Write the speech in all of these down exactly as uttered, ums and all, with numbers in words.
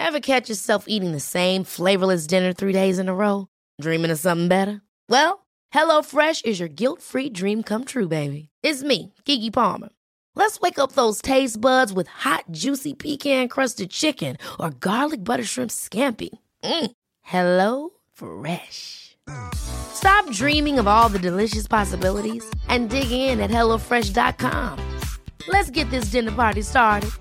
Ever catch yourself eating the same flavorless dinner three days in a row? Dreaming of something better? Well, HelloFresh is your guilt-free dream come true, baby. It's me, Keke Palmer. Let's wake up those taste buds with hot, juicy pecan-crusted chicken or garlic butter shrimp scampi. Mm. Hello Fresh. Stop dreaming of all the delicious possibilities and dig in at hello fresh dot com. Let's get this dinner party started.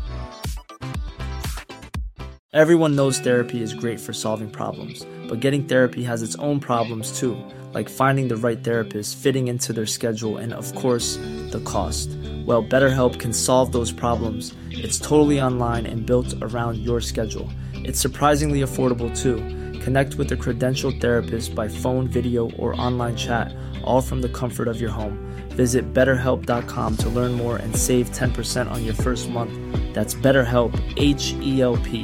Everyone knows therapy is great for solving problems, but getting therapy has its own problems too, like finding the right therapist, fitting into their schedule, and of course, the cost. Well, BetterHelp can solve those problems. It's totally online and built around your schedule. It's surprisingly affordable too. Connect with a credentialed therapist by phone, video, or online chat, all from the comfort of your home. Visit better help dot com to learn more and save ten percent on your first month. That's BetterHelp, H E L P.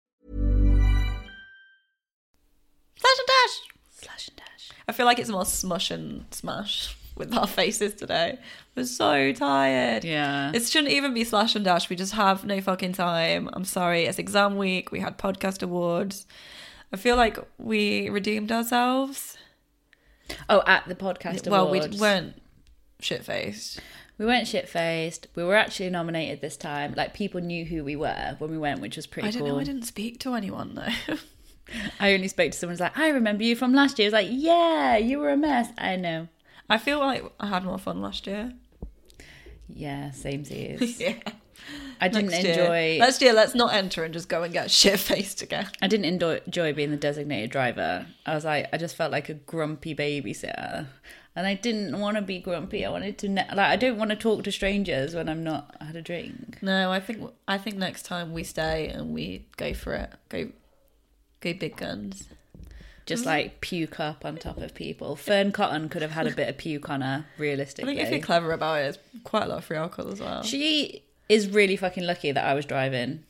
Slash and dash. Slash and dash. I feel like it's more smush and smash with our faces today. We're so tired. Yeah. It shouldn't even be slash and dash. We just have no fucking time. I'm sorry. It's exam week. We had podcast awards. I feel like we redeemed ourselves. Oh, at the podcast well, awards. we weren't shit-faced. We weren't shit-faced. We were actually nominated this time. Like, people knew who we were when we went, which was pretty I don't cool. know. I didn't speak to anyone, though. I only spoke to someone who's like, I remember you from last year. I was like, yeah, you were a mess. I know. I feel like I had more fun last year. Yeah, same seas. Yeah. I didn't Next enjoy... Year. Next year, let's not enter and just go and get shit-faced again. I didn't enjoy, enjoy being the designated driver. I was like, I just felt like a grumpy babysitter. And I didn't want to be grumpy. I wanted to... Ne- like, I don't want to talk to strangers when I'm not had a drink. No, I think I think next time we stay and we go for it. Go, go big guns. Just like puke up on top of people. Fern Cotton could have had a bit of puke on her, realistically. I think if you're clever about it, it's quite a lot of free alcohol as well. She is really fucking lucky that I was driving.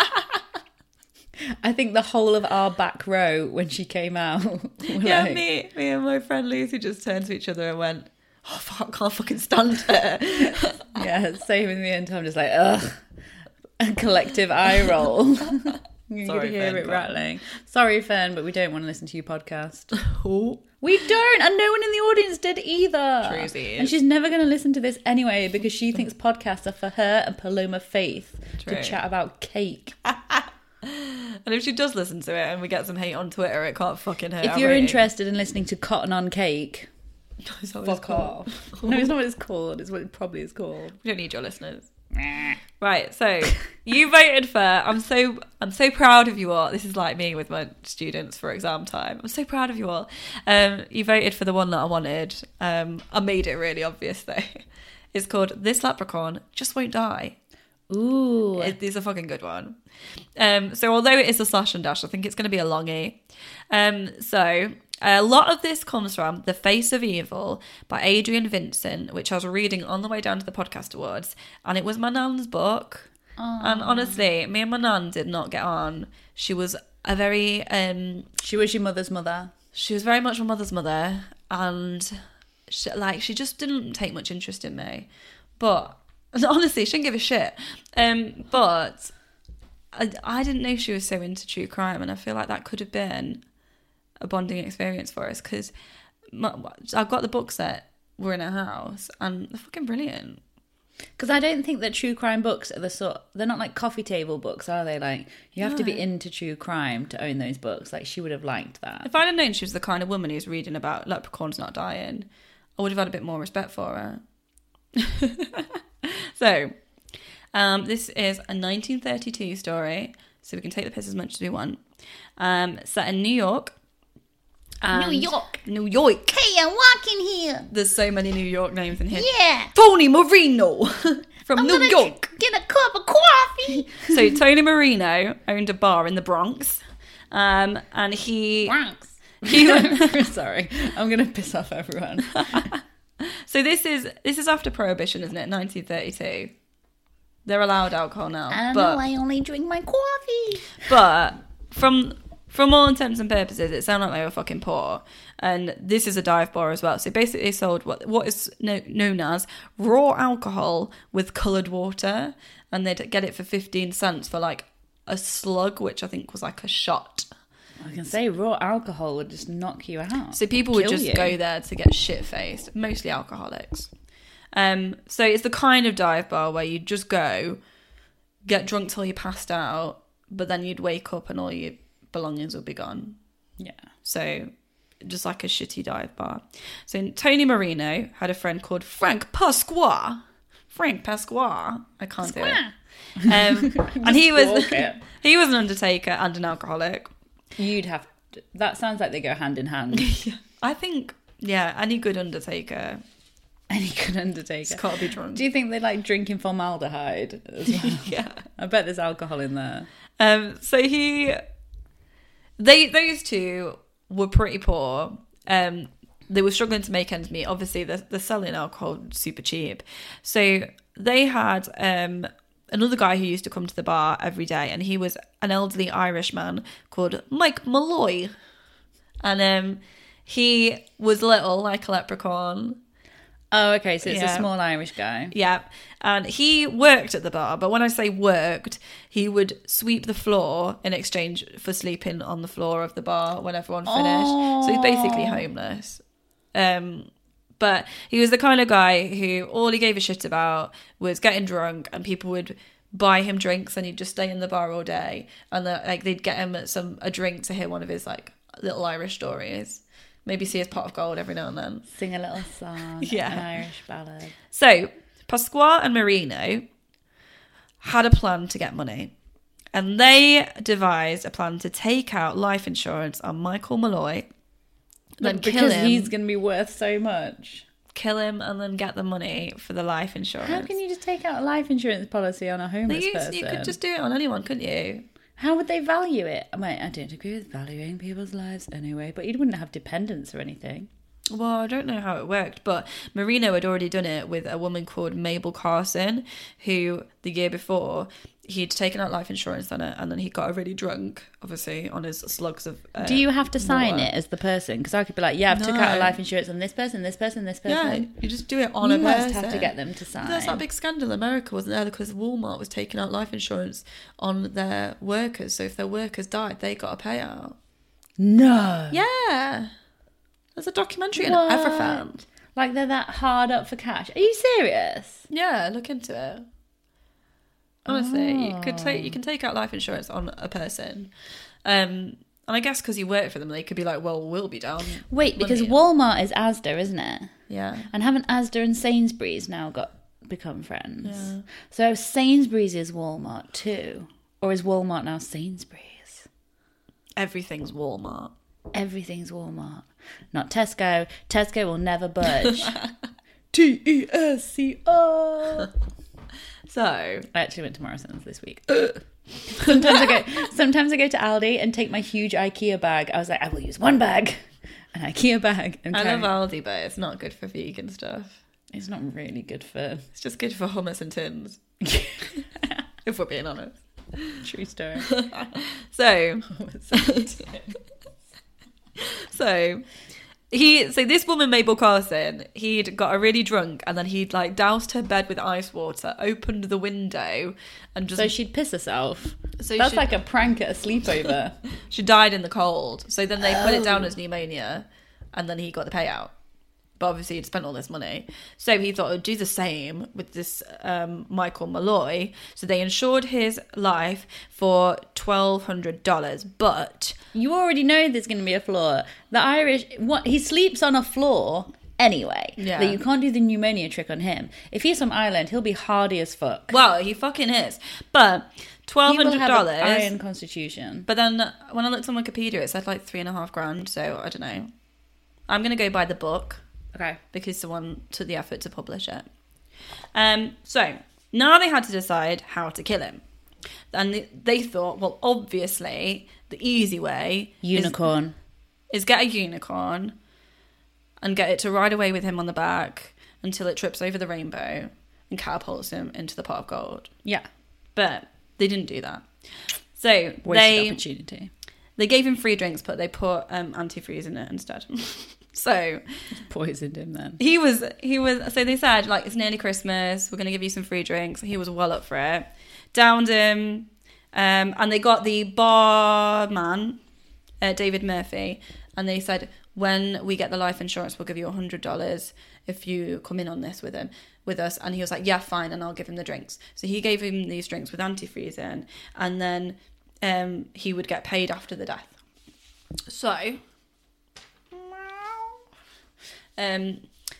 I think the whole of our back row when she came out. Yeah, like, me, me and my friend Lucy just turned to each other and went, "Oh fuck, I can't fucking stand her." Yeah, same in the end. I'm just like, ugh. A collective eye roll. You Sorry, can hear Fern, it but- rattling. Sorry, Fern, but we don't want to listen to your podcast. Oh. We don't, and no one in the audience did either. Truesies. And she's never going to listen to this anyway because she thinks podcasts are for her and Paloma Faith True. to chat about cake. And if she does listen to it and we get some hate on Twitter, it can't fucking hurt. If our you're rating. interested in listening to Cotton on Cake, Is that what it's fuck called? off. No, it's not what it's called. It's what it probably is called. We don't need your listeners. Right, so you voted for. I'm so I'm so proud of you all. This is like me with my students for exam time. I'm so proud of you all. Um, you voted for the one that I wanted. Um, I made it really obvious though. It's called "This Leprechaun Just Won't Die." Ooh. It is a fucking good one. Um, so although it is a slash and dash, I think it's going to be a longie. Um, so a lot of this comes from The Face of Evil by Adrian Vincent, which I was reading on the way down to the podcast awards. And it was my nan's book. Aww. And honestly, me and my nan did not get on. She was a very... Um, She was your mother's mother. she was very much my mother's mother. And she, like, she just didn't take much interest in me. But... honestly, she didn't give a shit. Um, but I, I didn't know she was so into true crime, and I feel like that could have been a bonding experience for us because I've got the book set. We're in a house, and they're fucking brilliant. Because I don't think that true crime books are the sort... They're not like coffee table books, are they? Like, you have No. to be into true crime to own those books. Like, she would have liked that. If I'd have known she was the kind of woman who's reading about leprechauns not dying, I would have had a bit more respect for her. So, um, this is a nineteen thirty-two story, so we can take the piss as much as we want. Um, set in New York. And New York. New York. Hey, I'm walking here. There's so many New York names in here. Yeah. Tony Marino from I'm New gonna York. Get a cup of coffee. So Tony Marino owned a bar in the Bronx, um, and he. Bronx. he Sorry, I'm going to piss off everyone. So this is this is after Prohibition, isn't it? nineteen thirty-two. They're allowed alcohol now. I don't but, know, I only drink my coffee. But from from all intents and purposes, it sounded like they were fucking poor. And this is a dive bar as well. So basically they sold what what is no, known as raw alcohol with coloured water. And they'd get it for fifteen cents for like a slug, which I think was like a shot. I can say raw alcohol would just knock you out. So people would Kill just you. go there to get shit-faced, mostly alcoholics. Um, so it's the kind of dive bar where you'd just go, get drunk till you passed out, but then you'd wake up and all your belongings would be gone. Yeah. So just like a shitty dive bar. So Tony Marino had a friend called Frank Pasqua. Frank Pasqua. I can't do it. Um, and he was walk it. he was an undertaker and an alcoholic. You'd have to, that sounds like they go hand in hand. I think, yeah, any good undertaker Any good undertaker. has got to be drunk. Do you think they like drinking formaldehyde as well? Yeah. I bet there's alcohol in there. Um, so he, they, those two were pretty poor. Um, they were struggling to make ends meet. Obviously, they're, they're selling alcohol super cheap. So they had um, another guy who used to come to the bar every day, and he was an elderly Irish man called Mike Malloy. And um, he was little, like a leprechaun. Oh, okay. So it's Yeah. a small Irish guy. Yeah. And he worked at the bar, but when I say worked, he would sweep the floor in exchange for sleeping on the floor of the bar when everyone finished. So he's basically homeless. Um, but he was the kind of guy who all he gave a shit about was getting drunk, and people would buy him drinks and he'd just stay in the bar all day. And the, like they'd get him some a drink to hear one of his like little Irish stories. Maybe see his pot of gold every now and then. Sing a little song. Yeah. An Irish ballad. So, Pasqua and Marino had a plan to get money. And they devised a plan to take out life insurance on Michael Malloy. Then kill Because him. he's going to be worth so much. Kill him and then get the money for the life insurance. How can you just take out a life insurance policy on a homeless you, person? you could just do it on anyone, couldn't you? How would they value it? I mean, I don't agree with valuing people's lives anyway, but you wouldn't have dependents or anything. Well, I don't know how it worked, but Marino had already done it with a woman called Mabel Carson, who the year before he'd taken out life insurance on it, and then he got really drunk, obviously, on his slugs of. Uh, Do you have to sign water. it as the person? Because I could be like, yeah, I've took out a No. life insurance on this person, this person, this Yeah, person. you just do it on You a must person. have to get them to sign. There's that big scandal in America, wasn't there? Because Walmart was taking out life insurance on their workers, so if their workers died, they got a payout. No. Yeah, there's a documentary in What? Everfound. Like they're that hard up for cash. Are you serious? Yeah, look into it. Honestly, you could take you Oh. can take out life insurance on a person, um, and I guess because you work for them, they could be like, "Well, we'll be down." Wait, because money. Walmart is Asda, isn't it? Yeah, And haven't Asda and Sainsbury's now got become friends? Yeah. So Sainsbury's is Walmart too, or is Walmart now Sainsbury's? everything's Walmart. Everything's Walmart, not Tesco. Tesco will never budge. T E S C O. So I actually went to Morrison's this week. sometimes I go. Sometimes I go to Aldi and take my huge IKEA bag. I was like, I will use one bag, an IKEA bag. And I carry- love Aldi, but it's not good for vegan stuff. It's not really good for. It's just good for hummus and tins, if we're being honest. True story. So, so he, so this woman Mabel Carson, he'd got her really drunk, and then he'd like doused her bed with ice water, opened the window, and just So she'd piss herself. So That's she- like a prank at a sleepover. she died in the cold. So then they put it down as pneumonia, and then he got the payout. But obviously he'd spent all this money. So he thought he'd do the same with this um, Michael Malloy. So they insured his life for twelve hundred dollars. But You already know there's going to be a flaw. The Irish, what he sleeps on a floor anyway. Yeah. That you can't do the pneumonia trick on him. If he's from Ireland, he'll be hardy as fuck. well, he fucking is. But twelve He will hundred have an dollars. iron constitution. But then when I looked on Wikipedia, it said like three and a half grand. So I don't know. I'm going to go by the book, Okay. because someone took the effort to publish it. Um, so now they had to decide how to kill him. And they- they thought, well, obviously, the easy way is, Unicorn. is get a unicorn and get it to ride away with him on the back until it trips over the rainbow and catapults him into the pot of gold. Yeah. But they didn't do that. So Wasted they opportunity. they gave him free drinks, but they put um, antifreeze in it instead. So Poisoned him then. he was he was so they said, like, it's nearly Christmas, we're gonna give you some free drinks. He was well up for it. Downed him, Um, and they got the barman, uh, David Murphy, and they said, when we get the life insurance, we'll give you one hundred dollars if you come in on this with him, with us. And he was like, yeah, fine, and I'll give him the drinks. So he gave him these drinks with antifreeze in, and then um, he would get paid after the death. So, um,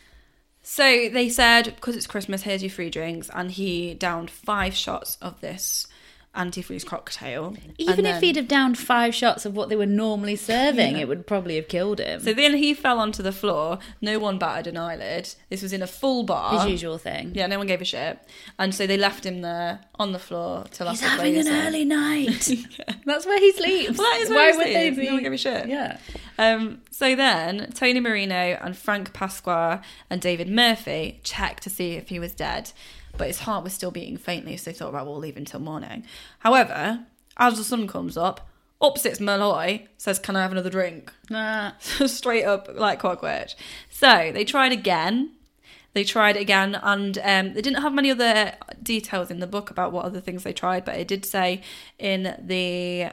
so they said, because it's Christmas, here's your free drinks, and he downed five shots of this antifreeze cocktail. Even And if then- he'd have downed five shots of what they were normally serving, it would probably have killed him. So then he fell onto the floor. No one batted an eyelid. This was in a full bar. His usual thing. Yeah, no one gave a shit. And so they left him there on the floor till He's after having an closing. early night. That's where he sleeps. Well, that is Why where he would they sleeps. be? No one gave a shit. Yeah. Um, so then Tony Marino and Frank Pasqua and David Murphy checked to see if he was dead, but his heart was still beating faintly, so they thought, right, we'll leave until morning. However, as the sun comes up, up sits Malloy, says, can I have another drink? Nah. Straight up like clockwork. So they tried again. They tried again, and um, they didn't have many other details in the book about what other things they tried, but it did say in the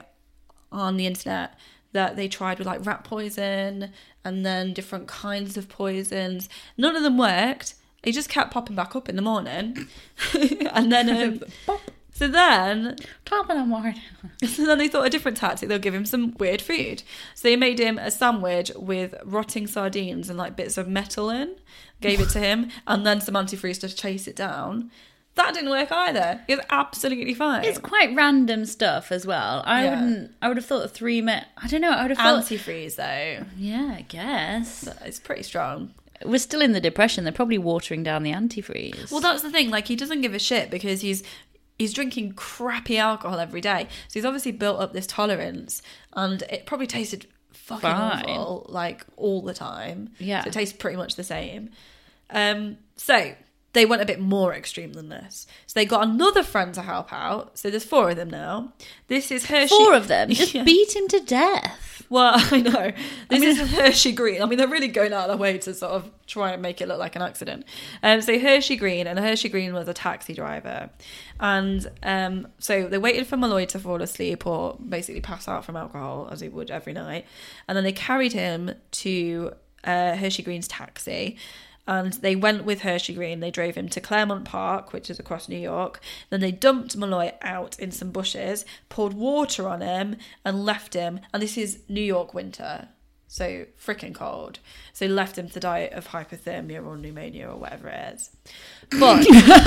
on the internet that they tried with like rat poison and then different kinds of poisons. None of them worked. He just kept popping back up in the morning, and then um, so then Top of the morning. so then they thought a different tactic. They'll give him some weird food. So they made him a sandwich with rotting sardines and like bits of metal in. Gave it to him, and then some antifreeze to chase it down. That didn't work either. He was absolutely fine. It's quite random stuff as well. I Yeah. wouldn't. I would have thought three minutes. I don't know. I would have thought. antifreeze though. Yeah, I guess. It's pretty strong. We're still in the depression. They're probably watering down the antifreeze. Well, that's the thing. Like, he doesn't give a shit because he's he's drinking crappy alcohol every day. So he's obviously built up this tolerance, and it probably tasted fucking Fine. awful, like all the time. Yeah. So it tastes pretty much the same. Um, so they went a bit more extreme than this. So they got another friend to help out. So there's four of them now. This is Hershey. Four of them. Just Yeah. beat him to death. Well, I know. This is Hershey Green. I mean, they're really going out of their way to sort of try and make it look like an accident. Um, so Hershey Green, and Hershey Green was a taxi driver. And um, so they waited for Malloy to fall asleep or basically pass out from alcohol, as he would every night. And then they carried him to uh, Hershey Green's taxi. And they went with Hershey Green. They drove him to Claremont Park, which is across New York. Then they dumped Malloy out in some bushes, poured water on him, and left him. And this is New York winter, so freaking cold. So they left him to die of hypothermia or pneumonia or whatever it is. But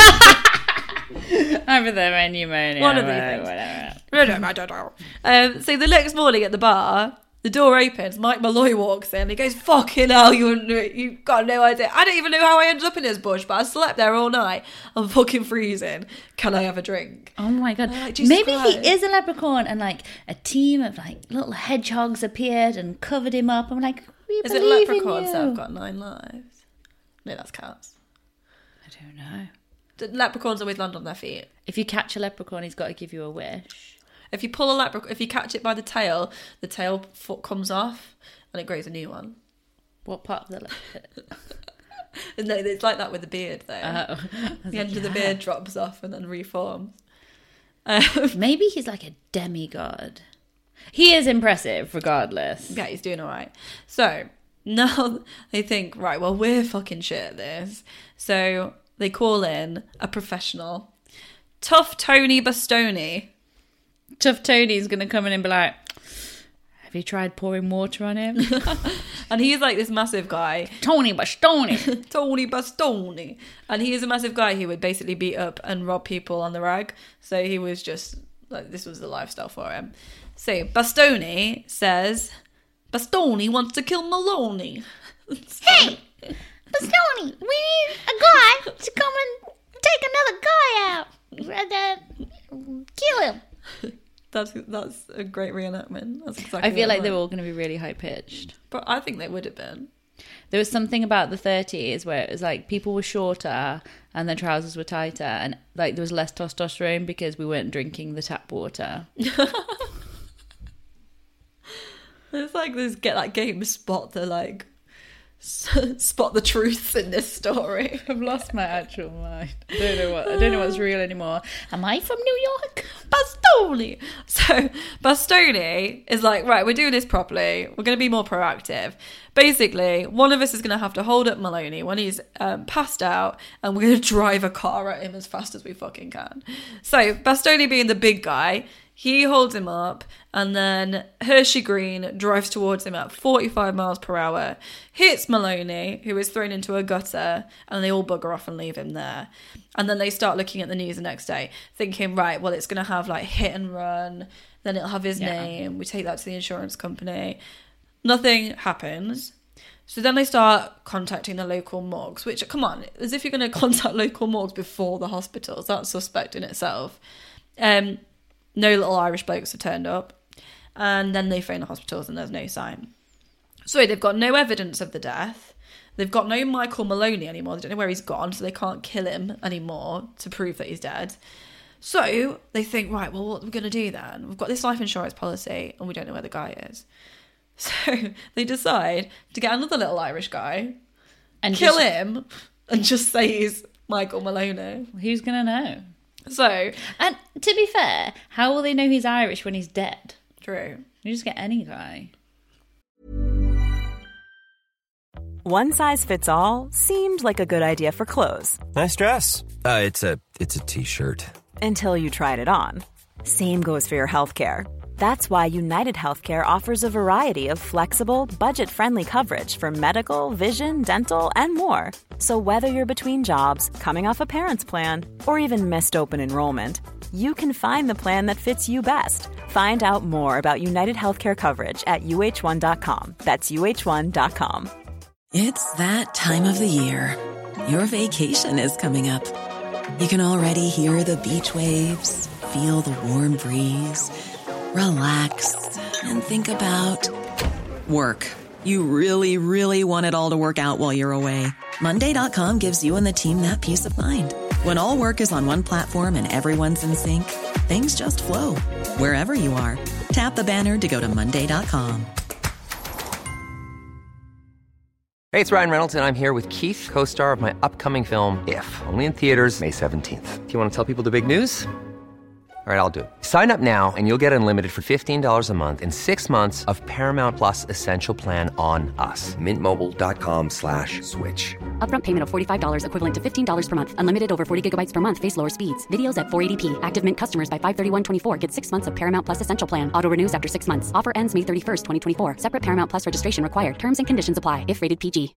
Over there, and pneumonia. One of these whatever, things. whatever. I don't know. Um, so the next morning at the bar, the door opens. Mike Malloy walks in. He goes, "Fucking hell, you you've got no idea. I don't even know how I ended up in this bush, but I slept there all night. I'm fucking freezing. Can I have a drink?" Oh my god! I'm like, Jesus Maybe Christ. he is a leprechaun, and like a team of like little hedgehogs appeared and covered him up. I'm like, we Is it believe in leprechauns you. that have got nine lives? No, that's cats. I don't know. The leprechauns always land on their feet. If you catch a leprechaun, he's got to give you a wish. If you pull a leprechaun, if you catch it by the tail, the tail foot comes off and it grows a new one. What part of the leprechaun? No, it's like that with the beard though. Oh. The end of the beard drops off and then reforms. Um, Maybe he's like a demigod. He is impressive, regardless. yeah, he's doing all right. So now they think, right, well, we're fucking shit at this. So they call in a professional, Tough Tony Bastoni. Tough Tony's gonna come in and be like, "Have you tried pouring water on him?" And he's like this massive guy, Tony Bastoni. Tony Bastoni. And he is a massive guy who would basically beat up and rob people on the rag. So he was just, like, this was the lifestyle for him. So Bastoni says, Bastoni wants to kill Maloney. Hey, Bastoni, we need a guy to come and take another guy out. And then kill him. That's that's a great reenactment. That's exactly I feel what like it they were was. all going to be really high pitched. But I think they would have been. There was something about the thirties where it was like people were shorter and their trousers were tighter, and like there was less testosterone because we weren't drinking the tap water. It's like this get that game spot the like spot the truths in this story. I've lost my actual mind. I don't know what I don't know what's real anymore. Am I from New York? Bastoni. So Bastoni is like, right, we're doing this properly. We're going to be more proactive. Basically, one of us is going to have to hold up Maloney when he's um, passed out, and we're going to drive a car at him as fast as we fucking can. So Bastoni, being the big guy, he holds him up, and then Hershey Green drives towards him at forty-five miles per hour, hits Maloney, who is thrown into a gutter, and they all bugger off and leave him there. And then they start looking at the news the next day, thinking, right, well, it's going to have like hit and run, then it'll have his Yeah. name, we take that to the insurance company. Nothing happens. So then they start contacting the local morgues, which, come on, as if you're going to contact local morgues before the hospitals. That's suspect in itself. Um, no little Irish blokes have turned up. And then they phone the hospitals and there's no sign. So they've got no evidence of the death. They've got no Michael Maloney anymore. They don't know where he's gone, so they can't kill him anymore to prove that he's dead. So they think, right, well, what are we going to do then? We've got this life insurance policy and we don't know where the guy is. So they decide to get another little Irish guy, And kill just- him, and just say he's Michael Maloney. Who's gonna know? So, And to be fair, how will they know he's Irish when he's dead? true. You just get any guy. One size fits all seemed like a good idea for clothes Nice dress. Uh, it's a it's a t-shirt. until you tried it on. Same goes for your healthcare. That's why United Healthcare offers a variety of flexible, budget-friendly coverage for medical, vision, dental, and more. So whether you're between jobs, coming off a parent's plan, or even missed open enrollment, you can find the plan that fits you best. Find out more about United Healthcare coverage at U H one dot com. That's U H one dot com. It's that time of the year. Your vacation is coming up. You can already hear the beach waves, feel the warm breeze, relax, and think about work. You really, really want it all to work out while you're away. Monday dot com gives you and the team that peace of mind. When all work is on one platform and everyone's in sync, things just flow. Wherever you are, tap the banner to go to Monday dot com. Hey, it's Ryan Reynolds, and I'm here with Keith, co-star of my upcoming film, If, only in theaters May seventeenth. Do you want to tell people the big news? All right, I'll do it. Sign up now and you'll get unlimited for fifteen dollars a month and six months of Paramount Plus Essential Plan on us. Mint Mobile dot com slash switch. Upfront payment of forty-five dollars equivalent to fifteen dollars per month. Unlimited over forty gigabytes per month. Face lower speeds. Videos at four eighty p. Active Mint customers by five thirty-one twenty-four get six months of Paramount Plus Essential Plan. Auto renews after six months. Offer ends May thirty-first, twenty twenty-four. Separate Paramount Plus registration required. Terms and conditions apply if rated P G.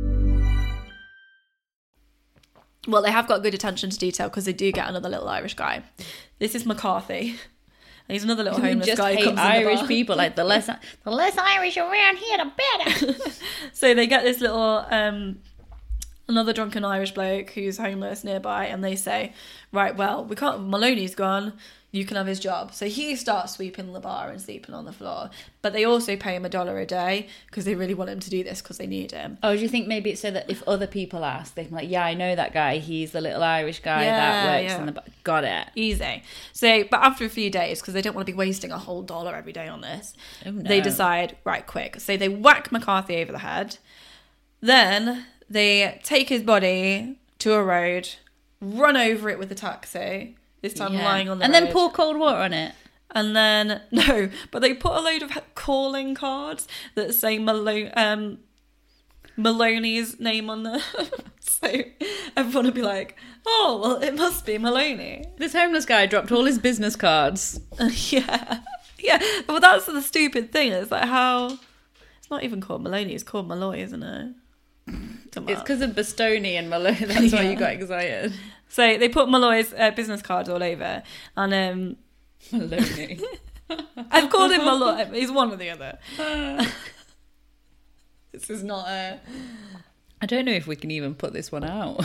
Well, they have got good attention to detail because they do get another little Irish guy. This is McCarthy. And he's another little We homeless just guy who hate comes in the Irish bar. people. Like the less, the less Irish around here, the better. So they get this little, um, another drunken Irish bloke who's homeless nearby, and they say, right, well, we can't, Maloney's gone, you can have his job. So he starts sweeping the bar and sleeping on the floor. But they also pay him a dollar a day because they really want him to do this because they need him. Oh, do you think maybe it's so that if other people ask, they can be like, yeah, I know that guy. He's the little Irish guy Yeah, that works yeah. in the bar. Got it. Easy. So, but after a few days, because they don't want to be wasting a whole dollar every day on this, Oh, no. they decide, right, quick. So they whack McCarthy over the head. Then they take his body to a road, run over it with a taxi, this time Yeah. lying on the and road. then pour cold water on it. And then, no, but they put a load of calling cards that say Malo- um, Maloney's name on them. So everyone would be like, oh, well, it must be Maloney. This homeless guy dropped all his business cards. Yeah. Yeah. Well, that's the stupid thing. It's like how... It's not even called Maloney. It's called Malloy, isn't it? Come It's on. because of Bastoni and Malone. That's why Yeah. you got excited. So they put Malloy's uh, business cards all over. And um, Maloney. I've called him Malloy. He's one or the other. This is not a... I don't know if we can even put this one out.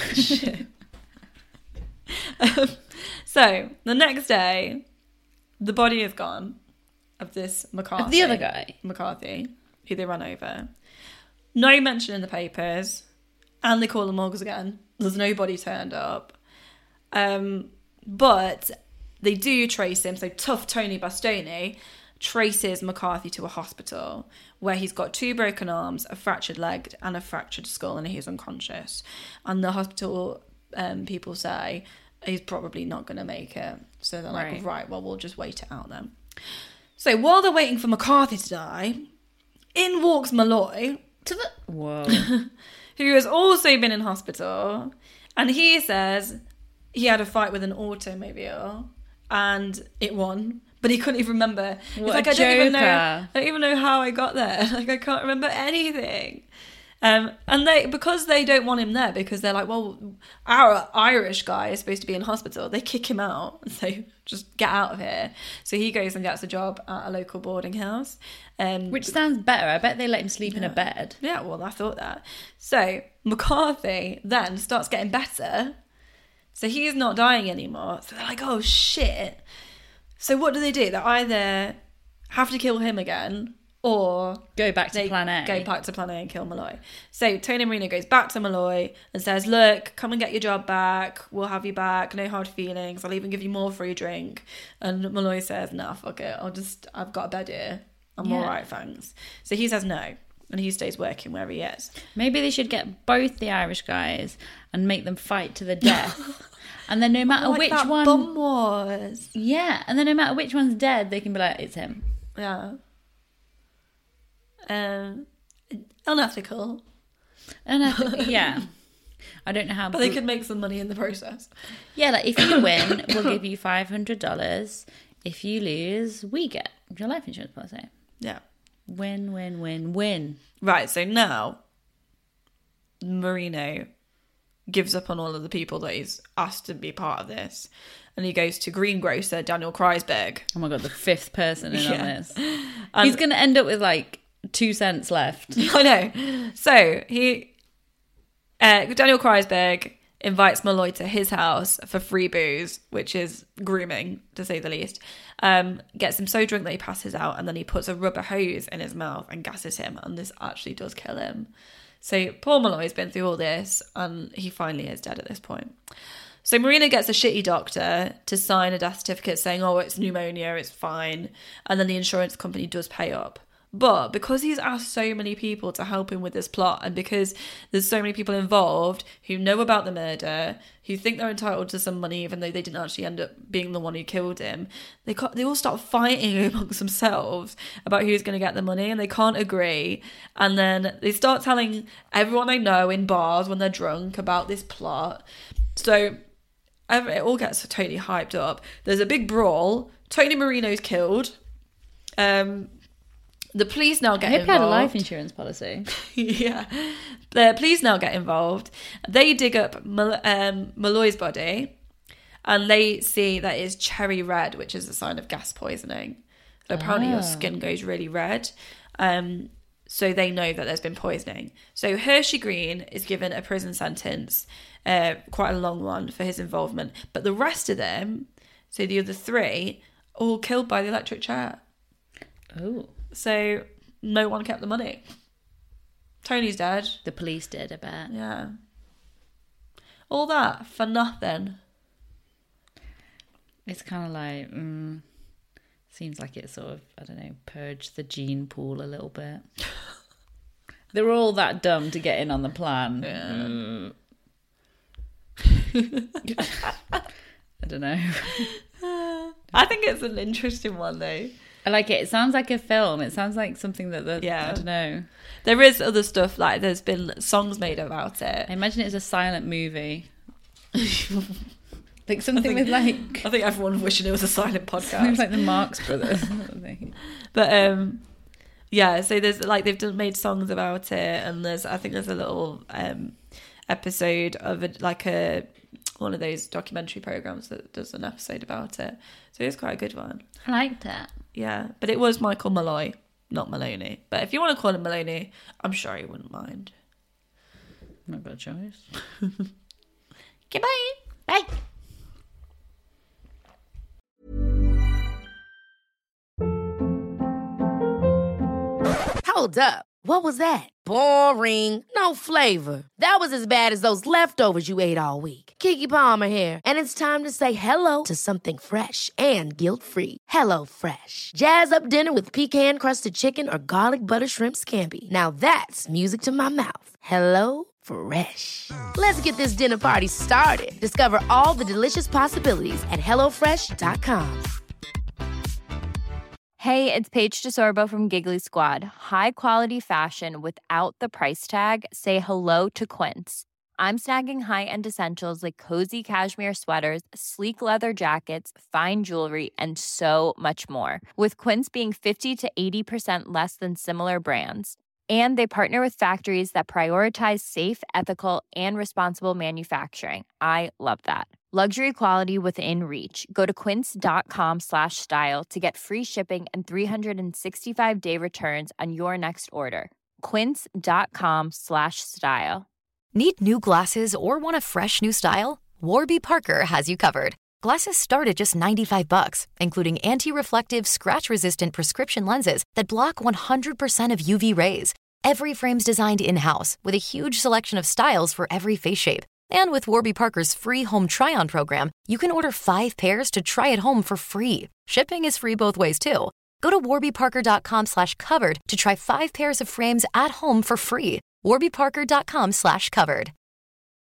Um, so the next day, the body is gone of this McCarthy. Of the other guy? McCarthy, who they run over. No mention in the papers, and they call the morgues again. There's nobody turned up. Um, but they do trace him. So tough Tony Bastoni traces McCarthy to a hospital where he's got two broken arms, a fractured leg, and a fractured skull, and he's unconscious. And the hospital um, people say he's probably not going to make it. So they're like, Right. right, well, we'll just wait it out then. So while they're waiting for McCarthy to die, in walks Malloy, To the whoa. who has also been in hospital, and he says he had a fight with an automobile and it won, but he couldn't even remember. He's What like, a I don't even know. joker. I don't even know how I got there. Like, I can't remember anything. Um, and they, because they don't want him there, because they're like, well, our Irish guy is supposed to be in hospital. They kick him out, so just get out of here. So he goes and gets a job at a local boarding house. Um, Which sounds better. I bet they let him sleep in a bed. yeah, well, I thought that. So McCarthy then starts getting better. So he's not dying anymore. So they're like, oh, shit. So what do they do? They either have to kill him again, or Go back to they plan A. go back to plan A and kill Malloy. So Tony Marino goes back to Malloy and says, look, come and get your job back. We'll have you back. No hard feelings. I'll even give you more free drink. And Malloy says, nah, fuck it. I'll just, I've got a bed here. I'm Yeah. all right, thanks. So he says no. And he stays working where he is. Maybe they should get both the Irish guys and make them fight to the death. And then no matter Like which that one... Bum was. Yeah, and then no matter which one's dead, they can be like, it's him. Yeah. Um, unethical. And I, yeah. I don't know how... But they could make some money in the process. Yeah, like if you win, we'll give you five hundred dollars. If you lose, we get your life insurance policy. Yeah. Win, win, win, win. Right, so now Marino gives up on all of the people that he's asked to be part of this. And he goes to greengrocer Daniel Kreisberg. Oh my God, the fifth person in Yeah. on this. And- He's going to end up with like two cents left. I know. So he, uh, Daniel Kreisberg invites Malloy to his house for free booze, which is grooming, to say the least. Um, gets him so drunk that he passes out, and then he puts a rubber hose in his mouth and gasses him, and this actually does kill him. So poor Malloy's been through all this, and he finally is dead at this point. So Marino gets a shitty doctor to sign a death certificate saying, oh, it's pneumonia, it's fine. And then the insurance company does pay up. But because he's asked so many people to help him with this plot, and because there's so many people involved who know about the murder, who think they're entitled to some money even though they didn't actually end up being the one who killed him, they ca- they all start fighting amongst themselves about who's going to get the money, and they can't agree. And then they start telling everyone they know in bars when they're drunk about this plot. So it all gets totally hyped up. There's a big brawl. Tony Marino's killed. Um... The police now I get hope involved. you had a life insurance policy. Yeah. The police now get involved. They dig up Mal- um, Malloy's body, and they see that it's cherry red, which is a sign of gas poisoning. So apparently Ah. your skin goes really red. Um, so they know that there's been poisoning. So Hershey Green is given a prison sentence, uh, quite a long one, for his involvement. But the rest of them, so the other three, all killed by the electric chair. Oh. So no one kept the money. Tony's dead. The police did, I bet. Yeah. All that for nothing. It's kind of like, mm, seems like it sort of, I don't know, purged the gene pool a little bit. They were all that dumb to get in on the plan. Yeah. Mm. I don't know. I think it's an interesting one though. I like it. It sounds like a film. It sounds like something that the, Yeah. I don't know. There is other stuff, like there's been songs made about it. I imagine it's a silent movie. Like something think- with like, I think everyone's wishing it was a silent something podcast. with like the Marx Brothers. or something. But um yeah, so there's like they've done, made songs about it, and there's I think there's a little um episode of it, like a one of those documentary programs that does an episode about it. So it's quite a good one. I liked it. Yeah, but it was Michael Malloy, not Maloney. But if you want to call him Maloney, I'm sure he wouldn't mind. Not got a choice. Goodbye. Bye. Hold up. What was that? Boring. No flavor. That was as bad as those leftovers you ate all week. Keke Palmer here, and it's time to say hello to something fresh and guilt-free. Hello Fresh. Jazz up dinner with pecan-crusted chicken or garlic butter shrimp scampi. Now that's music to my mouth. Hello Fresh. Let's get this dinner party started. Discover all the delicious possibilities at hello fresh dot com. Hey, it's Paige DeSorbo from Giggly Squad. High quality fashion without the price tag. Say hello to Quince. I'm snagging high-end essentials like cozy cashmere sweaters, sleek leather jackets, fine jewelry, and so much more. With Quince being fifty to eighty percent less than similar brands. And they partner with factories that prioritize safe, ethical, and responsible manufacturing. I love that. Luxury quality within reach. Go to quince.com slash style to get free shipping and three sixty-five day returns on your next order. Quince.com slash style. Need new glasses or want a fresh new style? Warby Parker has you covered. Glasses start at just ninety-five bucks, including anti-reflective, scratch-resistant prescription lenses that block one hundred percent of U V rays. Every frame's designed in-house with a huge selection of styles for every face shape. And with Warby Parker's free home try-on program, you can order five pairs to try at home for free. Shipping is free both ways, too. Go to warbyparker.com slash covered to try five pairs of frames at home for free. warbyparker.com slash covered.